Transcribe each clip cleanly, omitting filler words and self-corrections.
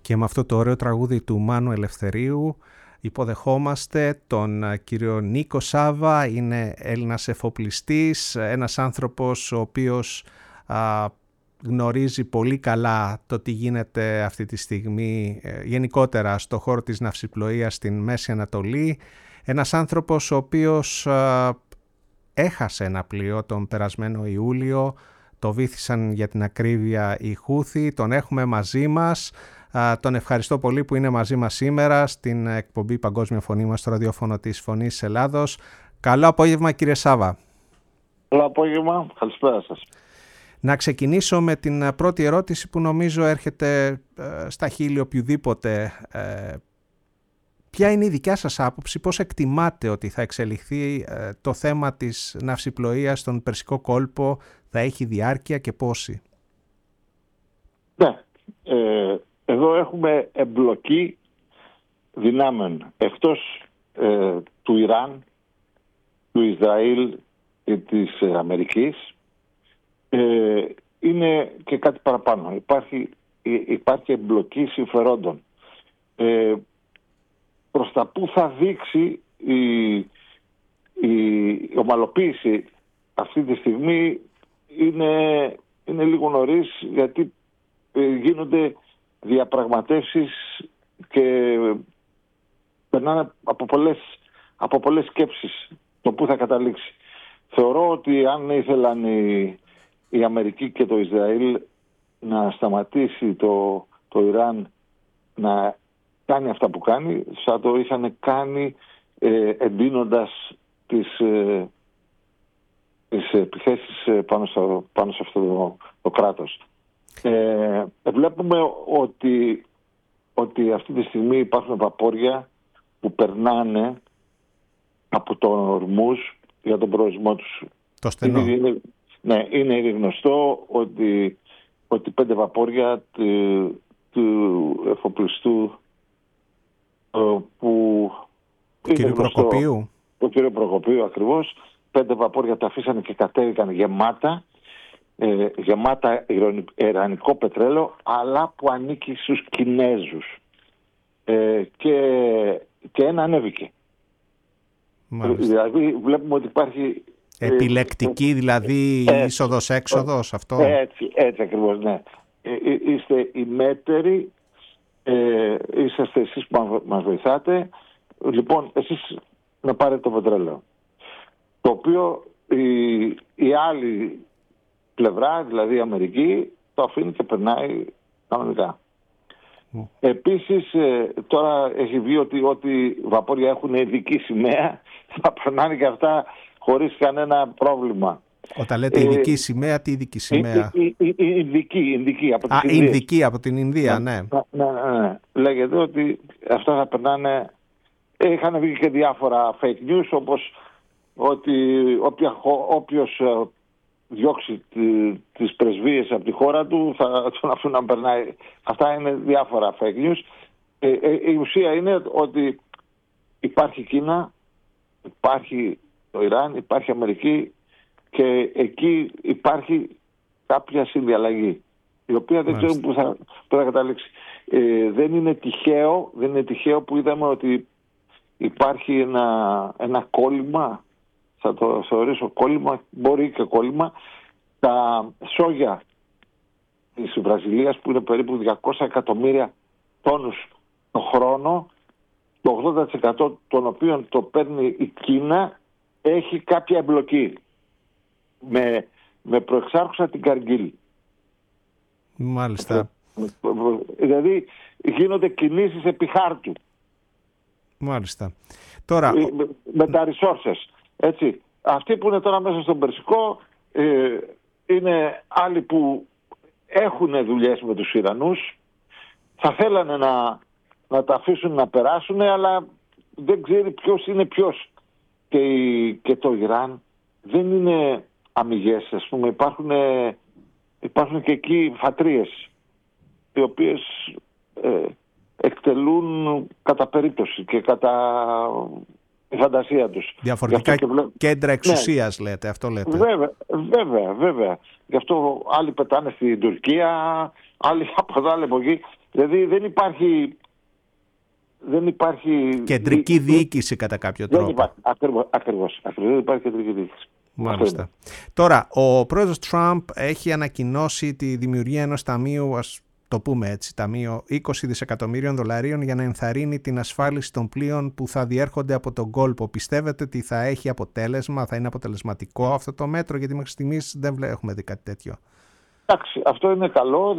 Και με αυτό το ωραίο τραγούδι του Μάνου Ελευθερίου υποδεχόμαστε τον κύριο Νίκο Σάβα. Είναι Έλληνας εφοπλιστής, ένας άνθρωπος ο οποίος γνωρίζει πολύ καλά το τι γίνεται αυτή τη στιγμή γενικότερα στο χώρο της ναυσιπλοείας στην Μέση Ανατολή. Ένας άνθρωπος ο οποίος έχασε ένα πλοίο τον περασμένο Ιούλιο, το βύθισαν για την ακρίβεια οι Χούθοι, τον έχουμε μαζί μας. Τον ευχαριστώ πολύ που είναι μαζί μας σήμερα στην εκπομπή Παγκόσμια Φωνή μας στο ραδιόφωνο της Φωνής Ελλάδος. Καλό απόγευμα κύριε Σάβα. Καλό απόγευμα, καλησπέρα σας. Να ξεκινήσω με την πρώτη ερώτηση που νομίζω έρχεται στα χείλη οποιοδήποτε. Ποια είναι η δικιά σας άποψη, πώς εκτιμάτε ότι θα εξελιχθεί το θέμα της ναυσιπλοείας στον Περσικό κόλπο, θα έχει διάρκεια και πόση? Ναι, εδώ έχουμε εμπλοκή δυνάμεων εκτός του Ιράν, του Ισραήλ και της Αμερικής. Είναι και κάτι παραπάνω. Υπάρχει εμπλοκή συμφερόντων. Προς τα που θα δείξει η ομαλοποίηση αυτή τη στιγμή είναι λίγο νωρίς, γιατί γίνονται διαπραγματεύσεις και περνάνε από πολλές σκέψεις το που θα καταλήξει. Θεωρώ ότι αν ήθελαν η Αμερική και το Ισραήλ να σταματήσει το Ιράν να κάνει αυτά που κάνει, θα το είχαν κάνει εντείνοντας τις επιθέσεις πάνω σε αυτό το κράτος. Βλέπουμε ότι αυτή τη στιγμή υπάρχουν βαπόρια που περνάνε από τον Ορμούζ για τον προορισμό τους. Το στενό. Είναι γνωστό ότι 5 βαπόρια του εφοπλιστού του κύριου Προκοπίου. Το κύριο Προκοπίου ακριβώς. 5 βαπόρια τα αφήσανε και κατέβηκαν γεμάτα ιρανικό πετρέλαιο, αλλά που ανήκει στους Κινέζους. Και ένα ανέβηκε. Δηλαδή βλέπουμε ότι υπάρχει επιλεκτική δηλαδή είσοδος-έξοδος αυτό. Έτσι ακριβώς, ναι. Είστε οι μέτεροι, είσαστε εσείς που μας βοηθάτε. Λοιπόν, εσείς να πάρετε το πετρέλαιο. Το οποίο η άλλη πλευρά, δηλαδή η Αμερική, το αφήνει και περνάει κανονικά. Επίσης, τώρα έχει βγει ότι βαπόρια έχουν ειδική σημαία, θα περνάνε και αυτά χωρίς κανένα πρόβλημα. Όταν λέτε ειδική σημαία, τι ειδική σημαία? Ειδική από την Ινδία. Ειδική από την Ινδία, ναι. Ναι. Λέγεται ότι αυτά θα περνάνε. Είχαν βγει και διάφορα fake news, όπως ότι όποιος διώξει τις πρεσβείες από τη χώρα του θα τον αφήνουν να περνάει. Αυτά είναι διάφορα fake news. Η ουσία είναι ότι υπάρχει Κίνα, υπάρχει το Ιράν, υπάρχει Αμερική και εκεί υπάρχει κάποια συνδιαλλαγή, η οποία δεν ξέρουμε που θα καταλήξει. Δεν είναι τυχαίο που είδαμε ότι υπάρχει ένα κόλλημα, θα το θεωρήσω κόλλημα, μπορεί και κόλλημα, τα σόγια της Βραζιλίας που είναι περίπου 200 εκατομμύρια τόνους το χρόνο, το 80% των οποίων το παίρνει η Κίνα, έχει κάποια εμπλοκή με προεξάρχουσα την Καργκίλ. Μάλιστα. Δηλαδή γίνονται κινήσεις επί χάρτου. Μάλιστα. Τώρα... με τα resources. Έτσι. Αυτοί που είναι τώρα μέσα στον Περσικό είναι άλλοι που έχουν δουλειές με τους Ιρανούς. Θα θέλανε να τα αφήσουν να περάσουν, αλλά δεν ξέρει ποιος είναι ποιος. Και το Ιράν δεν είναι αμιγές, ας πούμε. Υπάρχουν και εκεί φατρίες, οι οποίες εκτελούν κατά περίπτωση και η φαντασία τους. Διαφορετικά κέντρα εξουσίας, ναι. Λέτε, αυτό λέτε. Βέβαια. Γι' αυτό άλλοι πετάνε στην Τουρκία, άλλοι από εδώ, άλλοι από εκεί. Δηλαδή δεν υπάρχει κεντρική διοίκηση κατά κάποιο τρόπο. Δεν υπάρχει. Ακριβώς. Δεν υπάρχει κεντρική διοίκηση. Μάλιστα. Τώρα, ο πρόεδρος Τραμπ έχει ανακοινώσει τη δημιουργία ενός ταμείου, ας το πούμε έτσι, ταμείο 20 δισεκατομμύριων δολαρίων για να ενθαρρύνει την ασφάλιση των πλοίων που θα διέρχονται από τον κόλπο. Πιστεύετε ότι θα έχει αποτέλεσμα, θα είναι αποτελεσματικό αυτό το μέτρο, γιατί μέχρι στιγμής δεν έχουμε δει κάτι τέτοιο? Εντάξει, αυτό είναι καλό,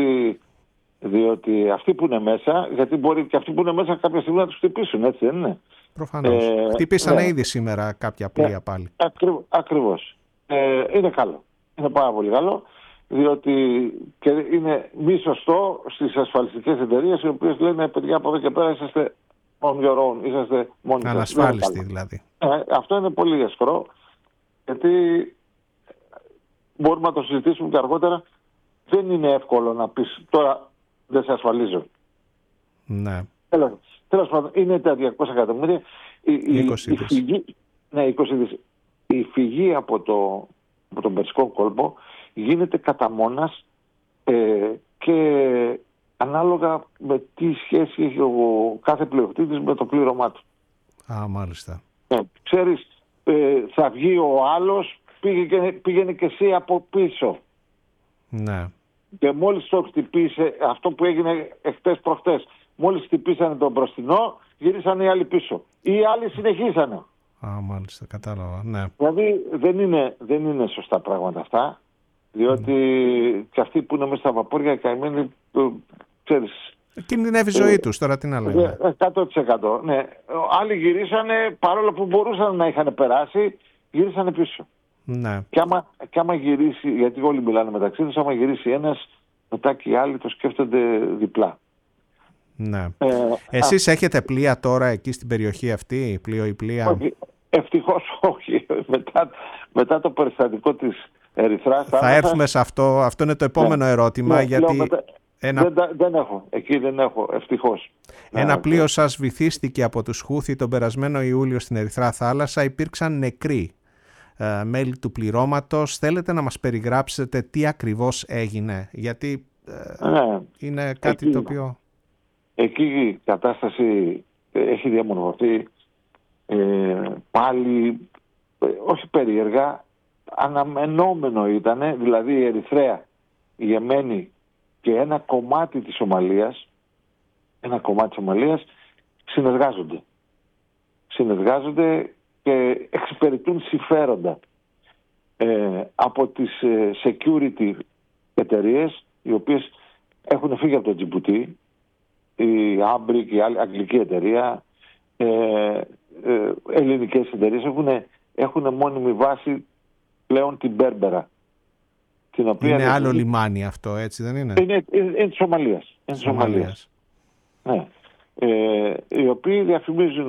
διότι αυτοί που είναι μέσα, γιατί μπορεί και αυτοί που είναι μέσα κάποια στιγμή να τους χτυπήσουν, έτσι δεν είναι? Προφανώς. Χτυπήσανε ήδη σήμερα κάποια πλοία πάλι. Ακριβώς. Είναι καλό. Είναι πάρα πολύ καλό, διότι και είναι μη σωστό στις ασφαλιστικές εταιρείες οι οποίες λένε παιδιά από εδώ και πέρα είσαστε on your own, είσαστε μόνοι σας. Ανασφάλιστοι δηλαδή. Αυτό είναι πολύ ασφρό, γιατί μπορούμε να το συζητήσουμε και αργότερα. Δεν είναι εύκολο να πεις τώρα δεν σε ασφαλίζω. Ναι. Τέλος πάντων, είναι τα 200 εκατομμύρια. 20 δις. Η φυγή από τον Περσικό κόλπο γίνεται κατά μόνας και ανάλογα με τι σχέση έχει ο κάθε πλειοκτήτης με το πλήρωμά του. Μάλιστα. Ξέρεις, θα βγει ο άλλος, πήγαινε και εσύ από πίσω. Ναι. Και μόλις το χτυπήσε, αυτό που έγινε εχθές προχτές, μόλις χτυπήσανε τον μπροστινό, γυρίσανε οι άλλοι πίσω. Ή οι άλλοι συνεχίσανε. Μάλιστα, κατάλαβα. Ναι. Δηλαδή δεν είναι σωστά πράγματα αυτά, διότι και αυτοί που είναι μέσα στα βαπόρια, οι καημένοι, ξέρεις... Κινδυνεύει η ζωή τους, τώρα τι να λέμε. 100%. Ναι. Άλλοι γυρίσανε, παρόλο που μπορούσαν να είχαν περάσει, γυρίσανε πίσω. Ναι. Και άμα γυρίσει, γιατί όλοι μιλάνε μεταξύ τους, άμα γυρίσει ένας, μετά και οι άλλοι το σκέφτονται διπλά. Ναι. Εσείς έχετε πλοία τώρα εκεί στην περιοχή αυτή, πλοίο ή πλοία? Όχι, ευτυχώς όχι. Μετά το περιστατικό της Ερυθράς θα έρθουμε σε αυτό. Αυτό είναι το επόμενο ερώτημα. Γιατί δεν έχω. Εκεί δεν έχω, ευτυχώς. Ένα πλοίο σας βυθίστηκε από τους Χούθι τον περασμένο Ιούλιο στην Ερυθρά θάλασσα. Υπήρξαν νεκροί μέλη του πληρώματος. Θέλετε να μας περιγράψετε τι ακριβώς έγινε? Γιατί είναι κάτι το οποίο... Εκεί η κατάσταση έχει διαμορφωθεί πάλι, όχι περίεργα, αναμενόμενο ήταν, δηλαδή η Ερυθρέα, η Ιεμένη και ένα κομμάτι της Σομαλίας συνεργάζονται και εξυπηρετούν συμφέροντα από τις security εταιρείες, οι οποίες έχουν φύγει από το Τζιμπουτί, η Άμπρικ, η άλλη αγγλική εταιρεία, ελληνικές εταιρείες έχουν μόνιμη βάση πλέον την Μπέρμπερα. Την οποία είναι άλλο λιμάνι αυτό, έτσι δεν είναι? Είναι της Σομαλίας. Ναι. Οι οποίοι διαφημίζουν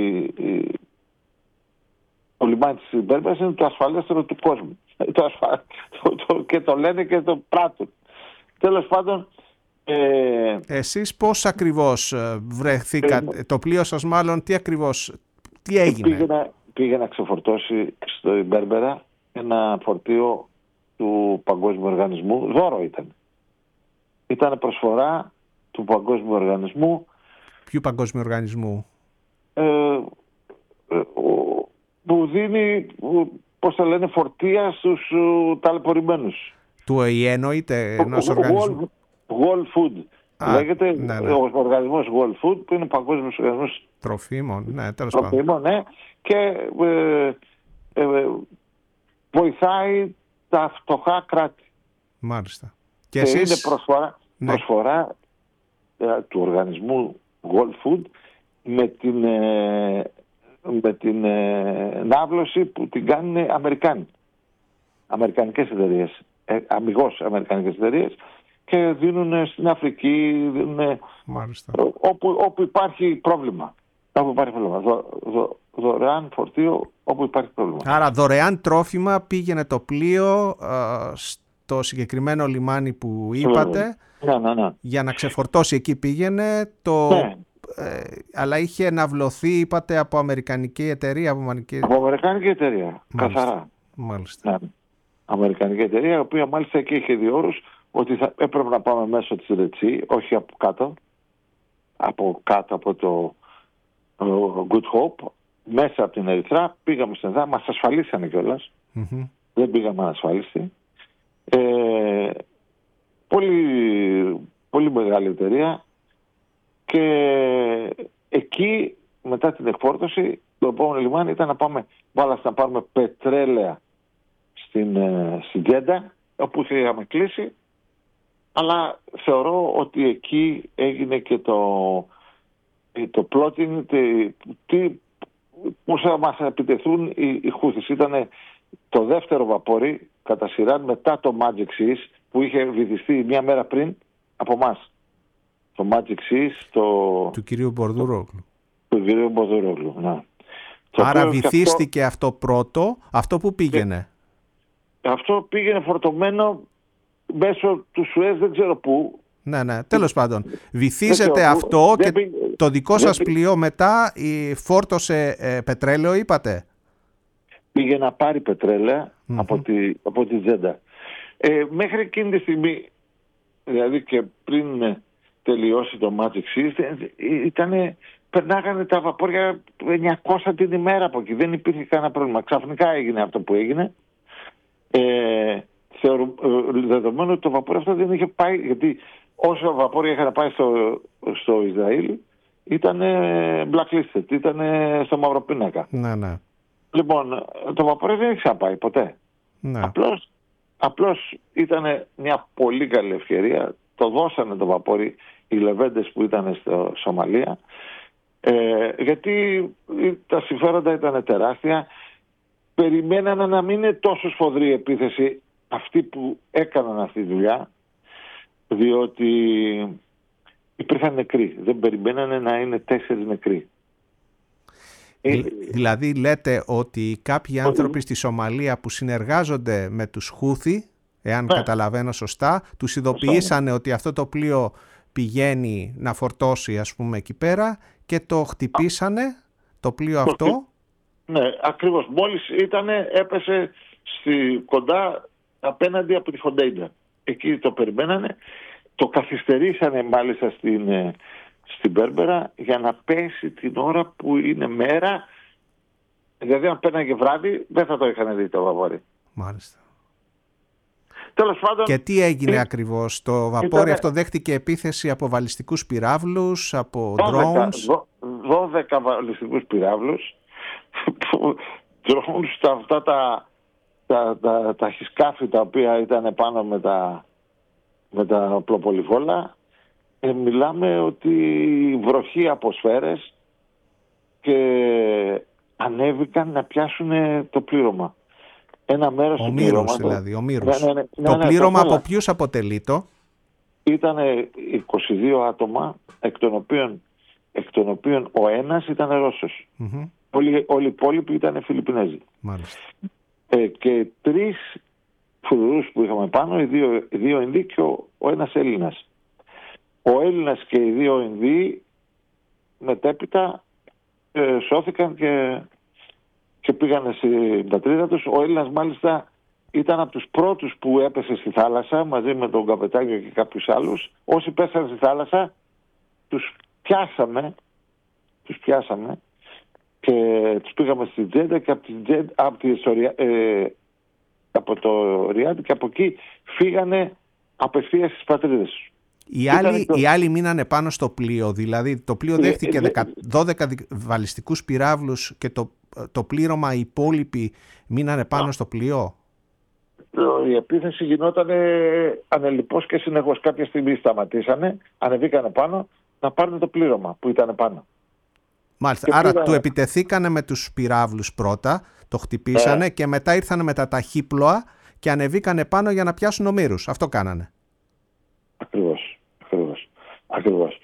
το λιμάνι της Μπέρμπερας είναι το ασφαλέστερο του κόσμου. Και το λένε και το πράττουν. Τέλος πάντων, εσείς πώς ακριβώς βρεθήκατε, το πλοίο σας μάλλον, τι έγινε? Πήγε να ξεφορτώσει στο Μπέρμπερα ένα φορτίο του Παγκόσμιου Οργανισμού. Δώρο ήταν. Ήταν προσφορά του Παγκόσμιου Οργανισμού. Ποιου Παγκόσμιου Οργανισμού? Που δίνει, πώς θα λένε, φορτία στους ταλαιπωρημένους. Του ΟΗΕ εννοείται, ενός οργανισμού? World Food. Λέγεται ο οργανισμός World Food, που είναι παγκόσμιος οργανισμός τροφίμων, ναι, τέλος πάντων. Ναι, και βοηθάει τα φτωχά κράτη. Μάλιστα. Και εσείς... είναι προσφορά του οργανισμού World Food με την ναύλωση που την κάνουν Αμερικάνοι. Αμερικανικές εταιρείες. Αμιγώς αμερικανικές εταιρείες. Και δίνουν στην Αφρική, όπου υπάρχει πρόβλημα. Δωρεάν φορτίο όπου υπάρχει πρόβλημα. Άρα δωρεάν τρόφιμα πήγαινε το πλοίο στο συγκεκριμένο λιμάνι που είπατε. Ναι. Για να ξεφορτώσει εκεί πήγαινε. αλλά είχε εναυλωθεί, είπατε, από αμερικανική εταιρεία. Από αμερικανική εταιρεία, καθαρά. Μάλιστα. Ναι. Αμερικανική εταιρεία, η οποία μάλιστα και είχε δύο όρους, ότι έπρεπε να πάμε μέσω της Ρετσί, όχι από κάτω από το Good Hope, μέσα από την Ερυθρά. Πήγαμε στην Ερυθρά, μας ασφαλίσανε κιόλας. Mm-hmm. Δεν πήγαμε ανασφάλιστοι. Πολύ μεγάλη εταιρεία, και εκεί μετά την εκφόρτωση το επόμενο λιμάνι ήταν να πάρουμε πετρέλαια στην Τζέντα, όπου είχαμε κλείσει, αλλά θεωρώ ότι εκεί έγινε και το plotting, πώς θα μας επιτεθούν οι Χούθης. Ήταν το δεύτερο βαπόρι κατά σειρά μετά το Magic Seas, που είχε βυθιστεί μια μέρα πριν από εμάς. Το Magic Seas του κυρίου Μπορδουρόγλου. Του κυρίου Μπορδουρόγλου, ναι. Άρα βυθίστηκε αυτό πρώτο. Αυτό που πήγαινε? Αυτό πήγαινε φορτωμένο μέσω του Σουέζ, δεν ξέρω πού. Ναι, τέλος πάντων. Βυθίζεται αυτό και το δικό σας πλοίο μετά φόρτωσε πετρέλαιο, είπατε? Πήγε να πάρει πετρέλαια από τη Τζέντα. Μέχρι εκείνη τη στιγμή, δηλαδή και πριν τελειώσει το Magic Seas, περνάγανε τα βαπόρια 900 την ημέρα από εκεί. Δεν υπήρχε κανένα πρόβλημα. Ξαφνικά έγινε αυτό που έγινε. Δεδομένου ότι το βαπόρι αυτό δεν είχε πάει, γιατί όσο βαπόρια είχαν πάει στο Ισραήλ ήταν blacklisted, ήταν στο μαυροπίνακα. Ναι. Λοιπόν, το βαπόρι δεν είχε ξαναπάει ποτέ. Ναι. Απλώς ήταν μια πολύ καλή ευκαιρία. Το δώσανε το βαπόρι οι λεβέντες που ήταν στο Σομαλία, γιατί τα συμφέροντα ήταν τεράστια. Περιμένανε να μην είναι τόσο σφοδρή η επίθεση αυτοί που έκαναν αυτή τη δουλειά, διότι υπήρχαν νεκροί. Δεν περιμένανε να είναι 4 νεκροί. Δηλαδή λέτε ότι κάποιοι άνθρωποι στη Σομαλία που συνεργάζονται με τους Χούθι, εάν καταλαβαίνω σωστά, τους ειδοποιήσανε ότι αυτό το πλοίο πηγαίνει να φορτώσει, ας πούμε, εκεί πέρα, και το χτυπήσανε το πλοίο αυτό. Ναι, ακριβώς. Μόλις έπεσε κοντά απέναντι από τη Χοντέιντα. Εκεί το περιμένανε. Το καθυστερήσανε μάλιστα στην Πέρμπερα για να πέσει την ώρα που είναι μέρα. Δηλαδή αν πέρναγε βράδυ δεν θα το είχαν δει το βαπόρι. Μάλιστα. Τέλος πάντων, και τι έγινε ακριβώς? Το βαπόρι αυτό δέχτηκε επίθεση από βαλιστικούς πυράβλους, από drones? 12 βαλιστικούς πυράβλους. Drones, αυτά τα χισκάφη τα οποία ήταν πάνω με τα οπλοπολιβόλα. Μιλάμε ότι βροχή από σφαίρες, και ανέβηκαν να πιάσουν το πλήρωμα. Ένα μέρος του πλήρωματος. Δηλαδή, ο Μύρους. Το πλήρωμα από ποιους αποτελείτο? Ήταν 22 άτομα, εκ των οποίων ο ένας ήταν Ρώσος. Mm-hmm. Όλοι οι υπόλοιποι ήταν Φιλιππινέζοι. Μάλιστα. Και 3 φρουρούς που είχαμε πάνω, οι δύο Ινδοί και ο ένας Έλληνας. Ο Έλληνας και οι 2 Ινδοί μετέπειτα σώθηκαν και πήγανε στην πατρίδα τους. Ο Έλληνας μάλιστα ήταν από τους πρώτους που έπεσε στη θάλασσα μαζί με τον καπετάνιο και κάποιους άλλους. Όσοι πέσανε στη θάλασσα τους πιάσαμε και τους πήγαμε στην Τζέντα, και από το Ριάντ, και από εκεί φύγανε απευθείας στις πατρίδες τους. Οι άλλοι μείνανε πάνω στο πλοίο, δηλαδή το πλοίο δέχτηκε 12 βαλιστικούς πυράβλους και το πλήρωμα, οι υπόλοιποι μείνανε πάνω στο πλοίο. Η επίθεση γινόταν ανελιπώς και συνεχώς. Κάποια στιγμή σταματήσανε, ανεβήκανε πάνω να πάρουν το πλήρωμα που ήταν πάνω. Μάλιστα, άρα του επιτεθήκανε με τους πυράβλους πρώτα, το χτυπήσανε και μετά ήρθανε με τα ταχύπλοα και ανεβήκανε πάνω για να πιάσουν ομήρους. Αυτό κάνανε. Ακριβώς.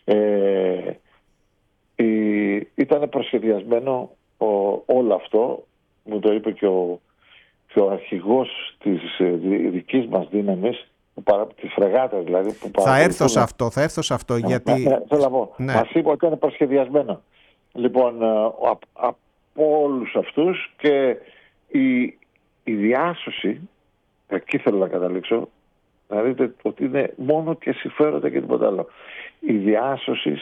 Ήταν προσχεδιασμένο όλο αυτό, μου το είπε και ο αρχηγός της δικής μας δύναμης, της φρεγάτας δηλαδή. Θα έρθω σε αυτό, γιατί... Θέλω να πω, μας είπε ότι ήταν προσχεδιασμένο. Λοιπόν, από όλους αυτούς, και η διάσωση, εκεί θέλω να καταλήξω, να δείτε ότι είναι μόνο και συμφέροντα και τίποτα άλλο. Η διάσωση,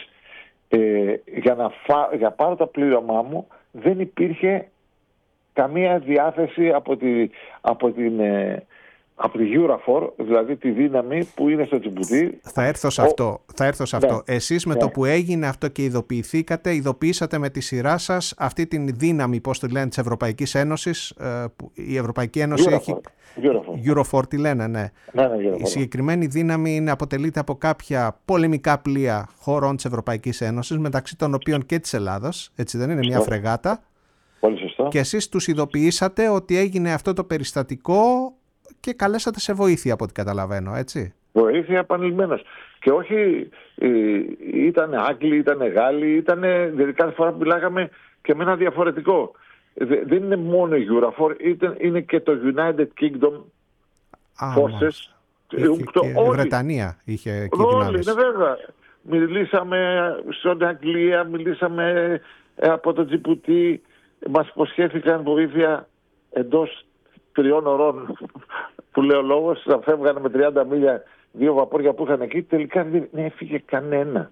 για πάρω το πλήρωμά μου, δεν υπήρχε καμία διάθεση από τη Eurofor, δηλαδή τη δύναμη που είναι στο Τζιμπουτί. Θα έρθω σε αυτό. Εσείς με το που έγινε αυτό και ειδοποιήσατε με τη σειρά σας αυτή την δύναμη, πώς τη λένε, της Ευρωπαϊκής Ένωσης. Η Ευρωπαϊκή Ένωση έχει... Eurofor τη λένε, ναι. Η συγκεκριμένη δύναμη αποτελείται από κάποια πολεμικά πλοία χωρών της Ευρωπαϊκής Ένωσης, μεταξύ των οποίων και της Ελλάδας, έτσι δεν είναι, μια φρεγάτα. Πολύ σωστό. Και εσείς τους ειδοποιήσατε ότι έγινε αυτό το περιστατικό και καλέσατε σε βοήθεια, από ό,τι καταλαβαίνω, έτσι. Βοήθεια επανειλημμένως. Και όχι, ήταν Άγγλοι, ήταν Γάλλοι, δηλαδή κάθε φορά που μιλάγαμε και με ένα διαφορετικό. Δεν είναι μόνο η Eurofor, είναι και το United Kingdom Forces. Η Βρετανία είχε και δυνάμεις. Όλοι, βέβαια. Μιλήσαμε στην Αγγλία, μιλήσαμε από το Τζιμπουτί, μας υποσχέθηκαν βοήθεια εντός 3 ωρών, που λέει ο λόγος, θα φεύγανε με 30 μίλια 2 βαπόρια που είχαν εκεί. Τελικά δεν έφυγε κανένα.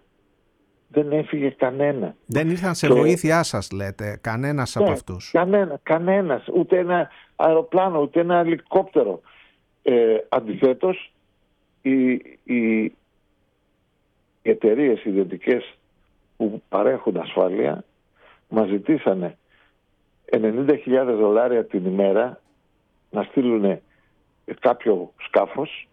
Δεν ήρθαν σε βοήθειά σας, λέτε, κανένας από αυτούς. Κανένας, ούτε ένα αεροπλάνο, ούτε ένα ελικόπτερο. Αντιθέτως, οι εταιρείες ιδιωτικές που παρέχουν ασφάλεια μας ζητήσανε $90,000 την ημέρα να στείλουν κάποιο σκάφος,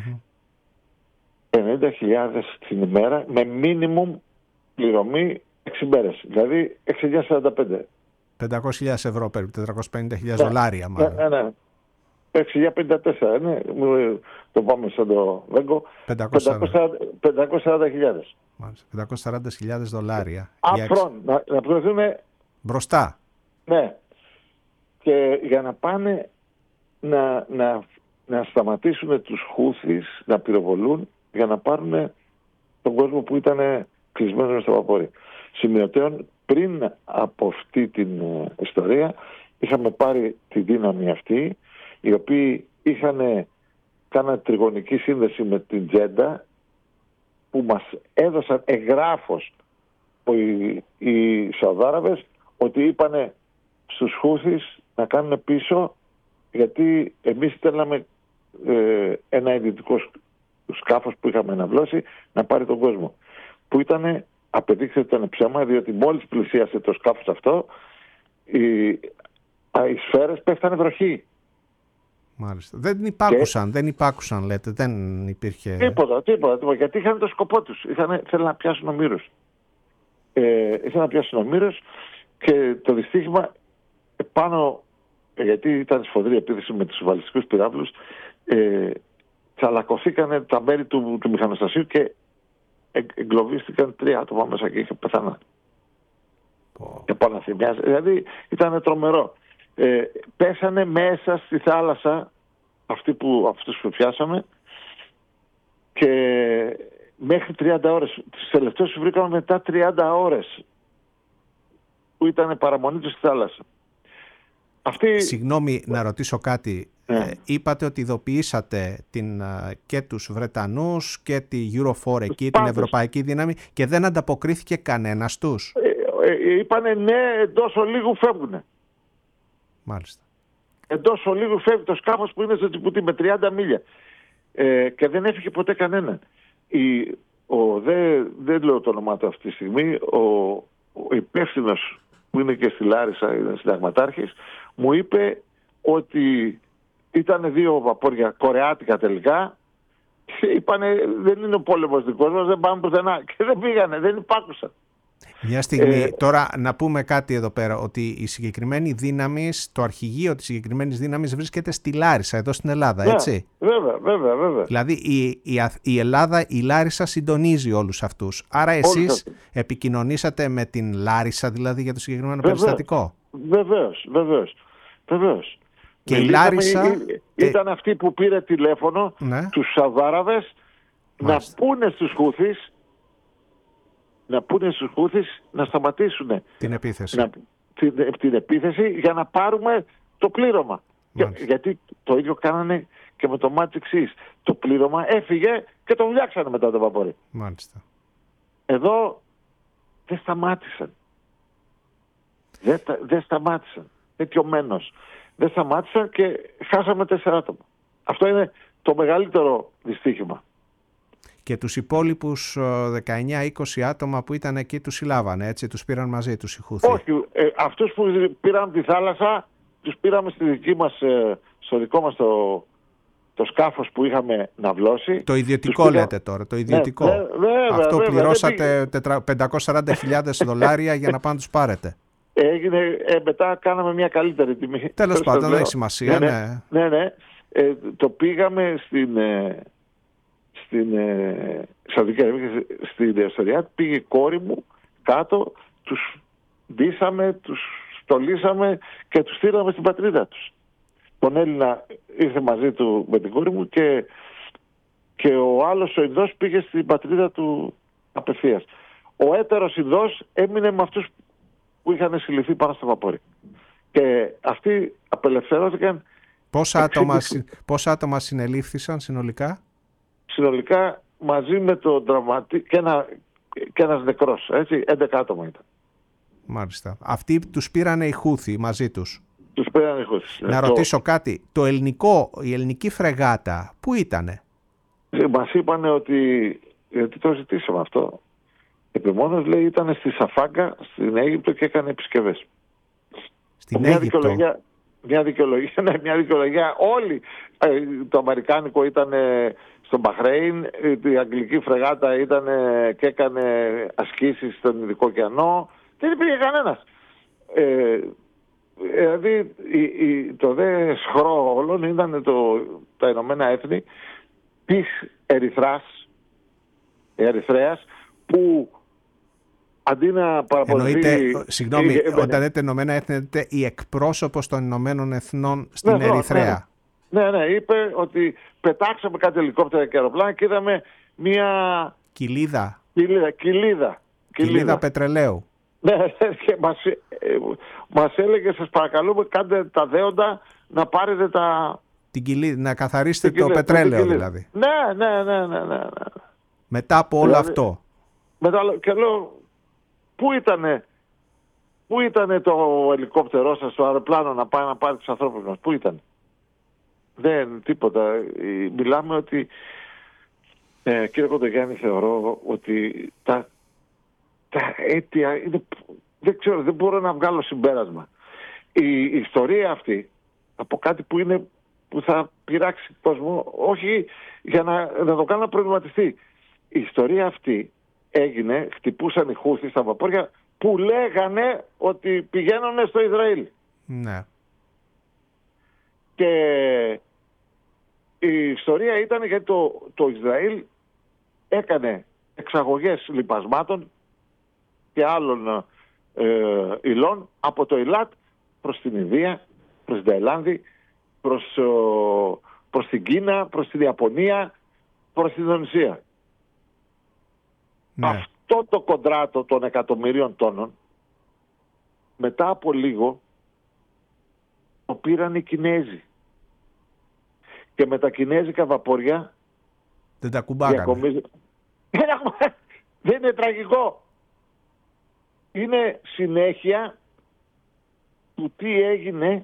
90.000 την ημέρα, με μίνιμουμ πληρωμή 6 μέρες, δηλαδή 6.045. 500.000 ευρώ περίπου, $450,000 μάλλον. Ναι. 6.054, ναι, το πάμε σαν το Βέγκο, 540.000. $540,000. Αφρόν, να πληρωθούν μπροστά. Ναι. Και για να πάνε να σταματήσουν τους Χούθις να πυροβολούν, για να πάρουν τον κόσμο που ήταν κλεισμένος στο βαπόρι. Σημειωτέων, πριν από αυτή την ιστορία, είχαμε πάρει τη δύναμη αυτή, οι οποίοι κάναν τριγωνική σύνδεση με την Τζέντα, που μας έδωσαν εγγράφος οι Σαουδάραβες ότι είπανε στους Χούθις να κάνουν πίσω, γιατί εμείς στέλναμε ένα ιδιωτικό σκάφος που είχαμε αναβλώσει να πάρει τον κόσμο. Που απεδείχθηκε ότι ήταν ψέμα, διότι μόλις πλησίασε το σκάφος αυτό, οι σφαίρες πέφτανε βροχή. Μάλιστα. Δεν υπάκουσαν, λέτε, δεν υπήρχε... Τίποτα, γιατί είχαν το σκοπό τους. Θέλουν να πιάσουν ομήρους. Και το δυστύχημα πάνω, γιατί ήταν σφοδρή επίθεση με τους βαλιστικούς πυράβλους, τσαλακωθήκανε τα μέρη του μηχανοστασίου και εγκλωβίστηκαν 3 άτομα μέσα και είχε πεθανά. Δηλαδή ήταν τρομερό. Πέσανε μέσα στη θάλασσα αυτούς που πιάσαμε, και μέχρι 30 ώρες. Τις τελευταίες τους βρήκαμε μετά 30 ώρες που ήταν παραμονή τους στη θάλασσα. Συγγνώμη να ρωτήσω κάτι. Είπατε ότι ειδοποιήσατε και τους Βρετανούς και τη Eurofor εκεί, την Ευρωπαϊκή Δύναμη, και δεν ανταποκρίθηκε κανένας τους. Είπανε ναι, εντός ολίγου φεύγουνε. Μάλιστα. Εντός ολίγου φεύγει το σκάφος που είναι στο Τζιμπουτί με 30 μίλια. Και δεν έφυγε ποτέ κανέναν. Δεν λέω το όνομά του αυτή τη στιγμή, ο υπεύθυνος που είναι και στη Λάρισα, ήταν συνταγματάρχης, μου είπε ότι ήταν 2 βαπόρια κορεάτικα τελικά, και είπανε δεν είναι ο πόλεμος δικός μας, δεν πάμε πουθενά, και δεν πήγανε, δεν υπάκουσαν. Μια στιγμή, τώρα να πούμε κάτι εδώ πέρα, ότι η συγκεκριμένη δύναμη, το αρχηγείο της συγκεκριμένης δύναμης βρίσκεται στη Λάρισα, εδώ στην Ελλάδα, έτσι. Βέβαια. Δηλαδή η Ελλάδα, η Λάρισα συντονίζει όλους αυτούς. Άρα εσείς επικοινωνήσατε με την Λάρισα, δηλαδή, για το συγκεκριμένο περιστατικό. Βεβαίως. Και η Λάρισα... Ήταν αυτή που πήρε τηλέφωνο τους Σαουδάραβες να πούνε στους Χούθης να σταματήσουν την επίθεση. Την επίθεση για να πάρουμε το πλήρωμα. Γιατί το ίδιο κάνανε και με το Magic Seas. Το πλήρωμα έφυγε και το βουλιάξανε μετά το βαπόρι. Μάλιστα. Εδώ δεν σταμάτησαν. Δεν σταμάτησαν. Αιτιωμένος. Δεν σταμάτησαν και χάσαμε 4 άτομα. Αυτό είναι το μεγαλύτερο δυστύχημα. Και τους υπόλοιπους 19-20 άτομα που ήταν εκεί τους συλλάβανε, έτσι, τους πήραν μαζί τους οι Χούθοι? Όχι, αυτούς που πήραν τη θάλασσα τους πήραμε στη δική μας, στο δικό μας το σκάφος που είχαμε ναυλώσει. Το ιδιωτικό λέτε τώρα, το ιδιωτικό. Αυτό πληρώσατε $540,000 για να πάνε τους πάρετε. Έγινε, μετά κάναμε μια καλύτερη τιμή. Τέλος πάντων, δεν έχει σημασία. Ναι. Το πήγαμε στην Σαουδική Αραβία, στην Εστοριάτ, πήγε η κόρη μου κάτω, τους ντύσαμε, τους στολίσαμε και τους στείλαμε στην πατρίδα τους. Τον Έλληνα ήρθε μαζί του με την κόρη μου και ο άλλος ο Ινδός πήγε στην πατρίδα του απευθείας. Ο έτερος Ινδός έμεινε με αυτούς που είχαν συλληφθεί πάνω στο βαπόρι. Και αυτοί απελευθερώθηκαν. Πόσα άτομα συνελήφθησαν συνολικά? Συνολικά μαζί με τον τραυματή και ένας νεκρός. Έτσι, 11 άτομα ήταν. Μάλιστα. Αυτοί τους πήρανε οι Χούθοι μαζί τους? Τους πήρανε οι Χούθοι. Να ρωτήσω κάτι. Η ελληνική φρεγάτα πού ήτανε? Μας είπανε ότι, γιατί το ζητήσαμε αυτό, επιμόνως λέει ήταν στη Σαφάγκα, στην Αίγυπτο και έκανε επισκευές. Στην Αίγυπτο? Μια δικαιολογία. Όλοι. Το αμερικάνικο ήταν στο Μπαχρέιν, η αγγλική φρεγάτα ήταν και έκανε ασκήσεις στον Ινδικό ωκεανό. Δεν υπήρχε κανένας. Δηλαδή το δε σχρό όλων ήταν τα Ηνωμένα Έθνη της Ερυθρέας, που αντί να παραπονηθεί... Συγγνώμη, όταν λέτε Ηνωμένα Έθνη, λέτε η εκπρόσωπος των Ηνωμένων Εθνών στην Ερυθρέα. Ναι, είπε ότι πετάξαμε κάτι ελικόπτερα και αεροπλάνα και είδαμε μια... Κοιλίδα πετρελαίου. Ναι, και μας έλεγε, σας παρακαλούμε, κάντε τα δέοντα να πάρετε να καθαρίσετε το πετρέλαιο δηλαδή. Ναι. Μετά από όλο αυτό. Και λέω, πού ήτανε το ελικόπτερό σας, το αεροπλάνο να πάει να πάρει τους ανθρώπους μας? Πού ήταν? Δεν, τίποτα. Μιλάμε ότι, κύριε Κοντογιάννη, θεωρώ ότι τα αίτια είναι, δεν ξέρω, δεν μπορώ να βγάλω συμπέρασμα. Η ιστορία αυτή από κάτι που θα πειράξει τον κόσμο, όχι για να το κάνω να προβληματιστεί. Η ιστορία αυτή έγινε, χτυπούσαν οι Χούθοι στα βαπόρια που λέγανε ότι πηγαίνουν στο Ισραήλ. Ναι. Και η ιστορία ήταν γιατί το Ισραήλ έκανε εξαγωγές λιπασμάτων και άλλων υλών από το Ιλάτ προς την Ινδία, προς την Ταϊλάνδη, προς την Κίνα, προς την Ιαπωνία, προς την Ινδονησία. Ναι. Αυτό το κοντράτο των 1.000.000 τόνων μετά από λίγο το πήραν οι Κινέζοι. Και με τα κινέζικα βαπόρια δεν τα κουμπάγανε. Δεν είναι τραγικό. Είναι συνέχεια του τι έγινε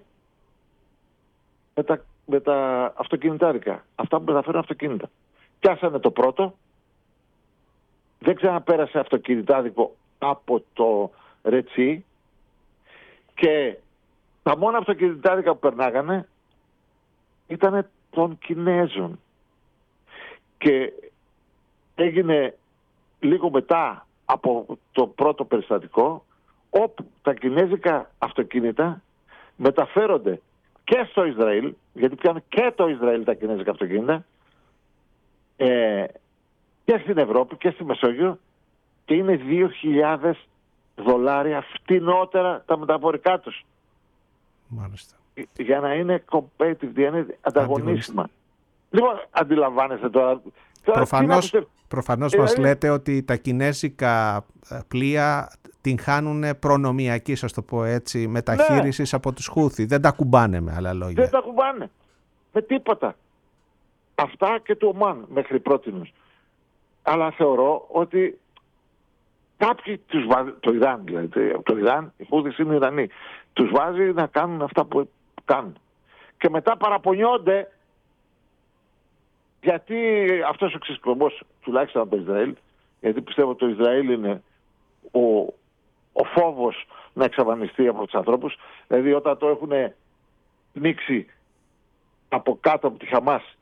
με τα αυτοκινητάρικα. Αυτά που μεταφέρουν αυτοκίνητα. Πιάσανε το πρώτο. Δεν ξαναπέρασε αυτοκινητάδικο από το Ρετσί. Και τα μόνα αυτοκινητάδικα που περνάγανε ήταν των Κινέζων. Και έγινε λίγο μετά από το πρώτο περιστατικό, όπου τα κινέζικα αυτοκίνητα μεταφέρονται και στο Ισραήλ, γιατί πιάνουν και το Ισραήλ τα κινέζικα αυτοκίνητα, και στην Ευρώπη και στη Μεσόγειο, και είναι $2.000 φτηνότερα τα μεταφορικά τους. Μάλιστα. για να είναι competitive, για να είναι ανταγωνίσιμα. Λοιπόν, αντιλαμβάνεστε τώρα. Προφανώς μας λέτε ότι τα κινέζικα πλοία την χάνουν προνομιακή, ας το πω έτσι, μεταχείρισης από τους Χούθι. Δεν τα κουμπάνε, με άλλα λόγια. Δεν τα κουμπάνε. Με τίποτα. Αυτά και του Ομάν μέχρι πρότινος. Αλλά θεωρώ ότι κάποιοι τους βάζουν, το Ιράν δηλαδή, από το Ιράν, οι Χούθις είναι Ιρανοί, τους βάζει να κάνουν αυτά που κάνουν. Και μετά παραπονιόνται γιατί αυτός ο ξεσηκωμός, τουλάχιστον από το Ισραήλ, γιατί πιστεύω ότι το Ισραήλ είναι ο φόβος να εξαφανιστεί από τους ανθρώπους, δηλαδή όταν το έχουν πνίξει από κάτω από τη Χαμάς,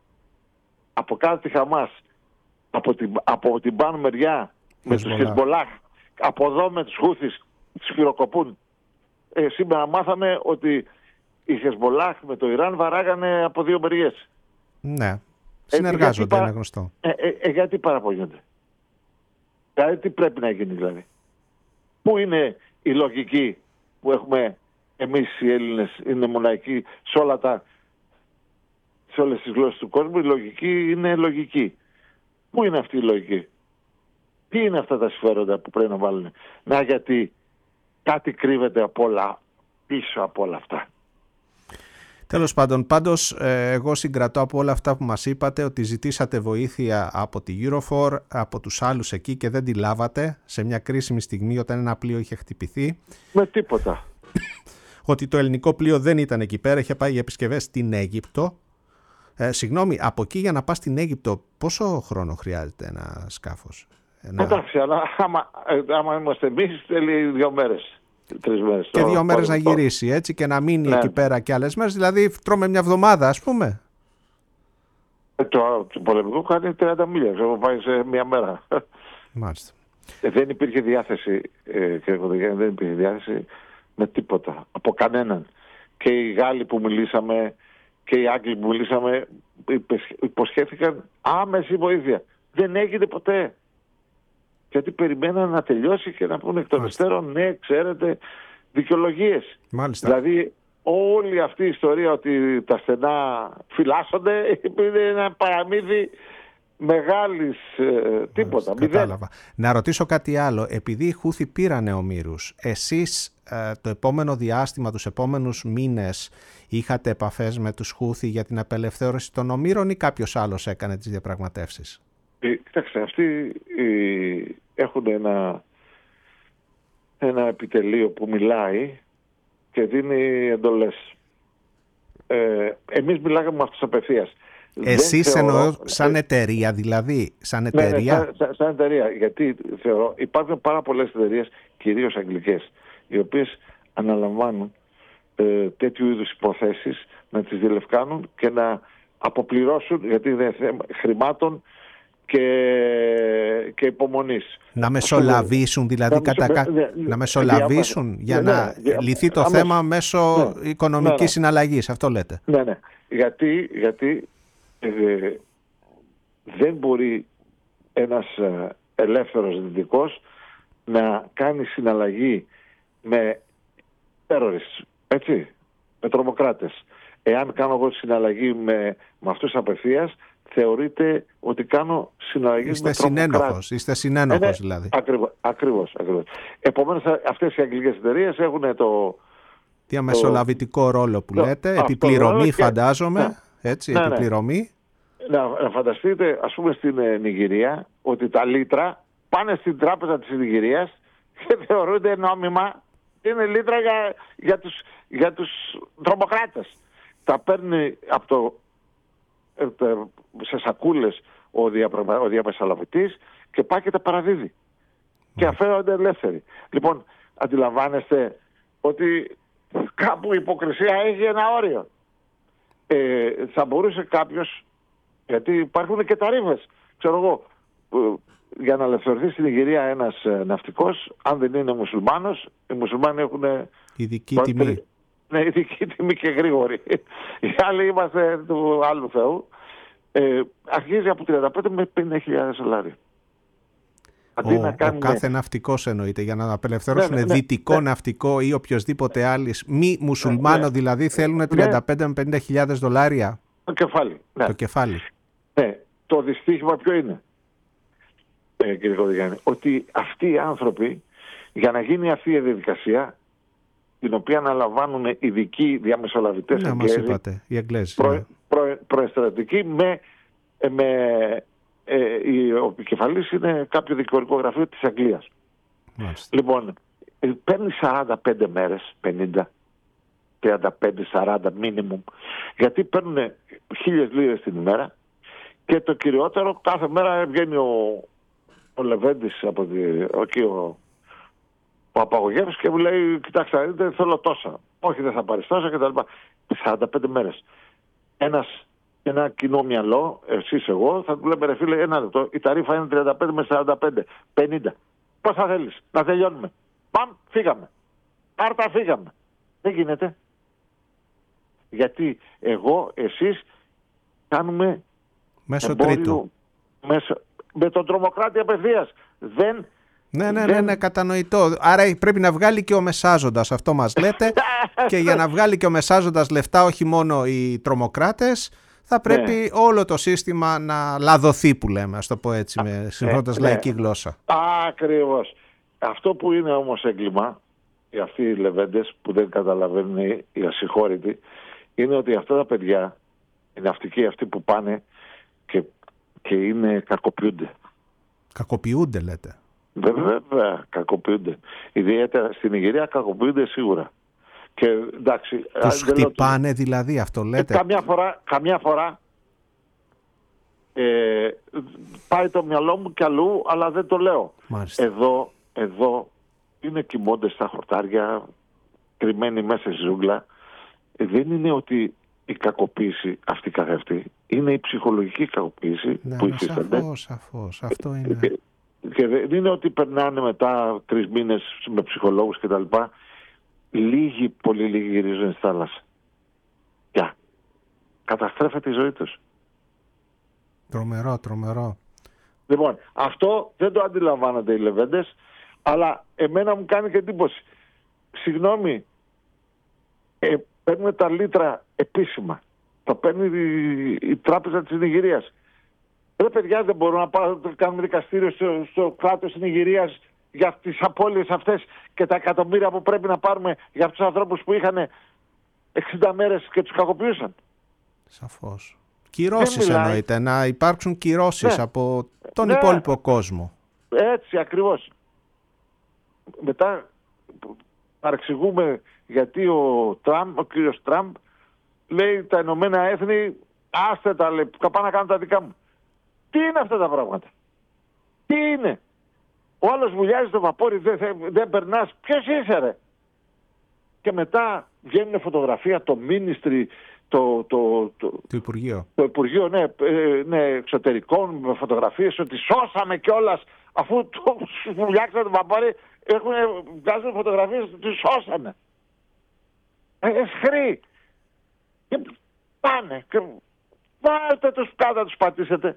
από την πάνω μεριά με τους Χεσμολάχ, από εδώ με τους Χούθις, τους χειροκοπούν. Σήμερα μάθαμε ότι οι Χεσμολάχ με το Ιράν βαράγανε από δύο μεριές. Ναι, συνεργάζονται, είναι γνωστό. Γιατί παραπονιόνται? Δηλαδή τι πρέπει να γίνει δηλαδή? Πού είναι η λογική που έχουμε εμείς οι Έλληνες, είναι μοναχικοί σε όλες τις γλώσσες του κόσμου? Η λογική είναι λογική. Πού είναι αυτή η λογική? Τι είναι αυτά τα συμφέροντα που πρέπει να βάλουν? Να, γιατί κάτι κρύβεται πίσω από όλα αυτά. Τέλος πάντως, εγώ συγκρατώ από όλα αυτά που μας είπατε ότι ζητήσατε βοήθεια από τη Eurofor, από τους άλλους εκεί και δεν τη λάβατε σε μια κρίσιμη στιγμή όταν ένα πλοίο είχε χτυπηθεί. Με τίποτα. Ότι το ελληνικό πλοίο δεν ήταν εκεί πέρα, είχε πάει για επισκευές στην Αίγυπτο. Συγγνώμη, από εκεί για να πας στην Αίγυπτο πόσο χρόνο χρειάζεται ένα σκάφος? Εντάξει, αλλά άμα είμαστε εμείς θέλει 2 μέρες. 3 μέρες. Και 2 μέρες να γυρίσει, έτσι, και να μείνει εκεί πέρα και άλλες μέρες. Δηλαδή τρώμε μια εβδομάδα, ας πούμε. Το πολεμικό κάνει 30 μίλια. Εγώ πάει σε 1 μέρα. Μάλιστα. Δεν υπήρχε διάθεση, κύριε Κοντογιάννη, δεν υπήρχε διάθεση με τίποτα. Από κανέναν. Και οι Γάλλοι που μιλήσαμε και οι Άγγλοι που μιλήσαμε υποσχέθηκαν άμεση βοήθεια. Δεν έγινε ποτέ. Γιατί περιμέναν να τελειώσει και να πούνε εκ των υστέρων, ναι, ξέρετε, δικαιολογίες. Μάλιστα. Δηλαδή όλη αυτή η ιστορία ότι τα στενά φυλάσσονται είναι ένα παραμύθι μεγάλης τίποτα. Κατάλαβα. Να ρωτήσω κάτι άλλο. Επειδή οι Χούθι πήρανε ομήρους, εσείς το επόμενο διάστημα, τους επόμενους μήνες είχατε επαφές με τους Χούθι για την απελευθέρωση των ομήρων ή κάποιος άλλος έκανε τις διαπραγματεύσεις? Κοιτάξτε, αυτοί έχουν ένα επιτελείο που μιλάει και δίνει εντολές. Εμείς μιλάγαμε με αυτούς απευθείας. Εσείς εννοώ σαν εταιρεία δηλαδή? Σαν εταιρεία. Ναι, σαν εταιρεία. Γιατί θεωρώ υπάρχουν πάρα πολλές εταιρείες, κυρίως αγγλικές, οι οποίες αναλαμβάνουν τέτοιου είδους υποθέσεις, να τις διελευκάνουν και να αποπληρώσουν, γιατί είναι θέμα χρημάτων και υπομονής. Να μεσολαβήσουν δηλαδή, να μεσολαβήσουν για να λυθεί το θέμα μέσω οικονομικής συναλλαγής, αυτό λέτε? Ναι. Γιατί δεν μπορεί ένας ελεύθερος δυτικός να κάνει συναλλαγή με terrorists, έτσι, με τρομοκράτες. Εάν κάνω εγώ συναλλαγή με αυτούς απευθείας, θεωρείται ότι κάνω συναλλαγή με τρομοκράτες. Είστε συνένοχος δηλαδή. Ακριβώς. Επομένως αυτές οι αγγλικές εταιρείες έχουν το διαμεσολαβητικό ρόλο που λέτε, επιπληρωμή φαντάζομαι, έτσι, επιπληρωμή. Να φανταστείτε, ας πούμε στην Νιγηρία, ότι τα λίτρα πάνε στην τράπεζα της Νιγηρίας και θεωρούνται νόμιμα, είναι λίτρα για τους τρομοκράτες. Τα παίρνει σε σακούλες ο διαμεσολαβητής και πάει και τα παραδίδει. Και αφαίρονται ελεύθεροι. Λοιπόν, αντιλαμβάνεστε ότι κάπου η υποκρισία έχει ένα όριο. Θα μπορούσε κάποιος, γιατί υπάρχουν και ταρίφες, ξέρω εγώ, για να ελευθερωθεί στην Νιγηρία ένας ναυτικός, αν δεν είναι μουσουλμάνος, οι μουσουλμάνοι έχουν ειδική τιμή. Ναι, ειδική τιμή και γρήγορη. Οι άλλοι είμαστε του άλλου Θεού. Αρχίζει από 35 με 50.000 $. Ο κάθε ναυτικός εννοείται, για να απελευθερώσουν δυτικό ναυτικό ή οποιοδήποτε άλλης, μη μουσουλμάνο δηλαδή, θέλουν 35 με 50.000 δολάρια. Το κεφάλι. Το κεφάλι. Το δυστύχημα ποιο είναι, κύριε Κωδικιάννη, ότι αυτοί οι άνθρωποι, για να γίνει αυτή η διαδικασία, την οποία αναλαμβάνουν ειδικοί διαμεσολαβητές Εγγλέζοι, προεστρατικοί, ο επικεφαλής είναι κάποιο δικηγορικό γραφείο της Αγγλίας. Μάλιστα. Λοιπόν, παίρνει 45 μέρες, 50, 35, 40 μίνιμουμ, γιατί παίρνουν 1.000 λίρες την ημέρα, και το κυριότερο, κάθε μέρα βγαίνει ο Λεβέντης από ο Απαγωγεύς και μου λέει, κοιτάξτε, δεν θέλω τόσα. Όχι, δεν θα πάρεις τόσα κτλ. 45 μέρες. Ένα κοινό μυαλό, εσείς, εγώ, θα του λέμε, ρε φίλε, ένα λεπτό, η ταρίφα είναι 35 με 45, 50. Πώς θα θέλεις, να τελειώνουμε? Πάμε, φύγαμε. Πάρτα, φύγαμε. Δεν γίνεται. Γιατί εσείς κάνουμε μέσω τρίτου. Με τον τρομοκράτη απευθείας. Ναι, κατανοητό. Άρα πρέπει να βγάλει και ο μεσάζοντας, αυτό μας λέτε. Και για να βγάλει και ο μεσάζοντας λεφτά, όχι μόνο οι τρομοκράτες, θα πρέπει όλο το σύστημα να λαδωθεί, που λέμε, ας το πω έτσι, με συγχρόνως λαϊκή γλώσσα. Ακριβώς. Αυτό που είναι όμως έγκλημα, για αυτοί οι λεβέντες που δεν καταλαβαίνουν οι ασυγχώρητοι, είναι ότι αυτά τα παιδιά, οι ναυτικοί αυτοί που πάνε και κακοποιούνται. Κακοποιούνται, λέτε? Βέβαια, κακοποιούνται. Ιδιαίτερα στην Ιγυρία κακοποιούνται σίγουρα. Και εντάξει. Τους χτυπάνε δηλαδή, αυτό λέτε? Καμιά φορά πάει το μυαλό μου κι αλλού, αλλά δεν το λέω. Μάλιστα. Εδώ είναι κοιμώντες στα χορτάρια, κρυμμένοι μέσα στη ζούγκλα. Δεν είναι ότι η κακοποίηση αυτή καθ' αυτή, είναι η ψυχολογική κακοποίηση που υφίστανται. Σαφώς, αυτό είναι. Και δεν είναι ότι περνάνε μετά 3 μήνες με ψυχολόγους κτλ. Πολύ λίγοι γυρίζουν στη θάλασσα. Καταστρέφεται η ζωή τους. Τρομερό. Λοιπόν, αυτό δεν το αντιλαμβάνονται οι λεβέντες, αλλά εμένα μου κάνει και εντύπωση. Συγγνώμη, παίρνουμε τα λίτρα επίσημα. Το παίρνει η τράπεζα της Νιγηρίας. Ρε παιδιά, δεν μπορούμε να κάνουμε δικαστήριο στο κράτος της Νιγηρίας για τις απώλειες αυτές και τα εκατομμύρια που πρέπει να πάρουμε για αυτούς τους ανθρώπους που είχαν 60 μέρες και τους κακοποιούσαν? Σαφώς. Κυρώσεις εννοείται, να υπάρξουν κυρώσεις από τον υπόλοιπο κόσμο. Έτσι ακριβώς. Μετά παρεξηγούμε γιατί ο κύριος Τραμπ λέει τα Ηνωμένα Έθνη, άστε τα, λέει, πάνε να κάνουν τα δικά μου. Τι είναι αυτά τα πράγματα? Τι είναι? Ο άλλος βουλιάζει το βαπόρι, δεν περνάς. Ποιος είσαι, ρε? Και μετά βγαίνουν φωτογραφία το ministry, το Υπουργείο. Το Υπουργείο Εξωτερικών, με φωτογραφίες ότι σώσαμε κιόλας, αφού βουλιάξαν το βαπόρι, βγάζουν φωτογραφίες ότι σώσαμε. Εσχροί. Και πάνε και βάλτε τους κάτω, τους πατήσετε.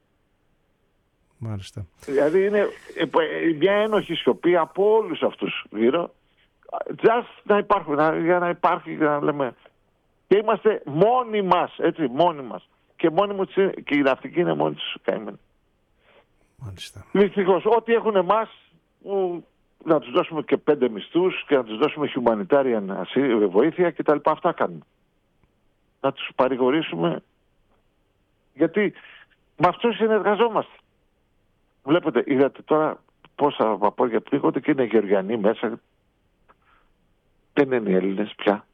Μάλιστα. Δηλαδή είναι μια ένοχη σιωπή από όλους αυτούς γύρω, just να υπάρχουν, για να υπάρχει, για να λέμε. Και είμαστε μόνοι μας, έτσι, μόνοι μας. Και και η ναυτική είναι μόνοι τους καημένοι. Μάλιστα. Δυστυχώς, ό,τι έχουν εμάς, να τους δώσουμε και 5 μισθούς και να τους δώσουμε humanitarian βοήθεια και τα λοιπά, αυτά κάνουμε. Να τους παρηγορήσουμε, γιατί με αυτούς συνεργαζόμαστε. Βλέπετε, είδατε τώρα πόσα βαπόρια πνίγονται και είναι Γεωργιανοί μέσα. Δεν είναι οι Έλληνες πια.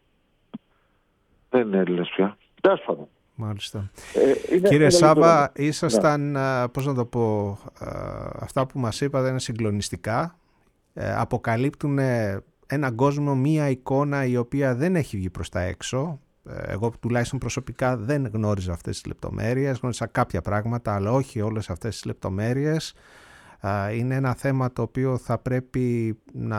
Δεν είναι Έλληνες πια. Τέλος πάντων. Μάλιστα. Κύριε Σάβα, ήσασταν, πώς να το πω, αυτά που μας είπατε είναι συγκλονιστικά. Αποκαλύπτουν έναν κόσμο, μία εικόνα η οποία δεν έχει βγει προς τα έξω. Εγώ τουλάχιστον προσωπικά δεν γνώριζα αυτές τις λεπτομέρειες, γνώριζα κάποια πράγματα, αλλά όχι όλες αυτές τις λεπτομέρειες. Είναι ένα θέμα το οποίο θα πρέπει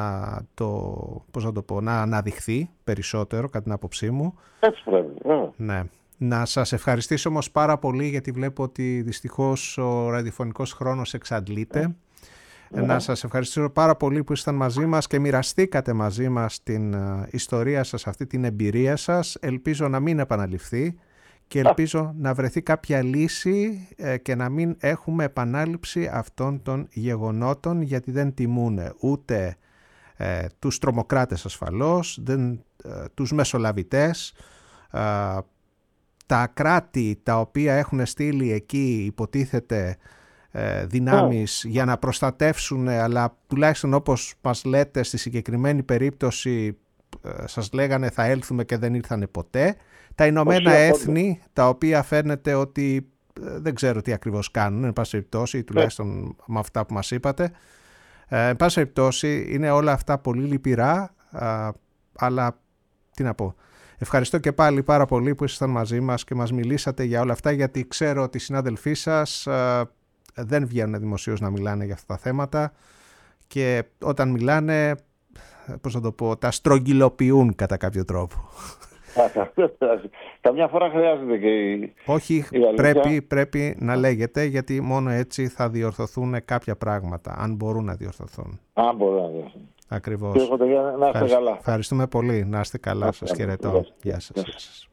να αναδειχθεί περισσότερο, κατά την άποψή μου. Έτσι πρέπει. Ναι. Να σας ευχαριστήσω όμως πάρα πολύ, γιατί βλέπω ότι δυστυχώς ο ραδιοφωνικός χρόνος εξαντλείται. Να σας ευχαριστήσω πάρα πολύ που ήσταν μαζί μας και μοιραστήκατε μαζί μας την ιστορία σας, αυτή την εμπειρία σας. Ελπίζω να μην επαναληφθεί και ελπίζω να βρεθεί κάποια λύση και να μην έχουμε επανάληψη αυτών των γεγονότων, γιατί δεν τιμούν ούτε τους τρομοκράτες ασφαλώς, τους μεσολαβητές, τα κράτη τα οποία έχουν στείλει εκεί υποτίθεται δυνάμεις για να προστατεύσουν, αλλά τουλάχιστον όπως μας λέτε στη συγκεκριμένη περίπτωση σας λέγανε θα έλθουμε και δεν ήρθανε ποτέ. Τα Ηνωμένα Έθνη, τα οποία φαίνεται ότι δεν ξέρω τι ακριβώς κάνουν, εν πάση περιπτώσει, τουλάχιστον με αυτά που μας είπατε. Εν πάση περιπτώσει, είναι όλα αυτά πολύ λυπηρά, αλλά τι να πω. Ευχαριστώ και πάλι πάρα πολύ που ήσασταν μαζί μας και μας μιλήσατε για όλα αυτά, γιατί ξέρω ότι οι συνάδελφοί σας δεν βγαίνουν δημοσίως να μιλάνε για αυτά τα θέματα και όταν μιλάνε, πώς να το πω, τα στρογγυλοποιούν κατά κάποιο τρόπο. Καμιά φορά χρειάζεται και όχι, πρέπει να λέγεται, γιατί μόνο έτσι θα διορθωθούν κάποια πράγματα, αν μπορούν να διορθωθούν. Αν μπορούν να διορθωθούν. Ακριβώς. Να είστε καλά. Ευχαριστούμε πολύ. Να είστε καλά. Σας χαιρετώ. Γεια σας.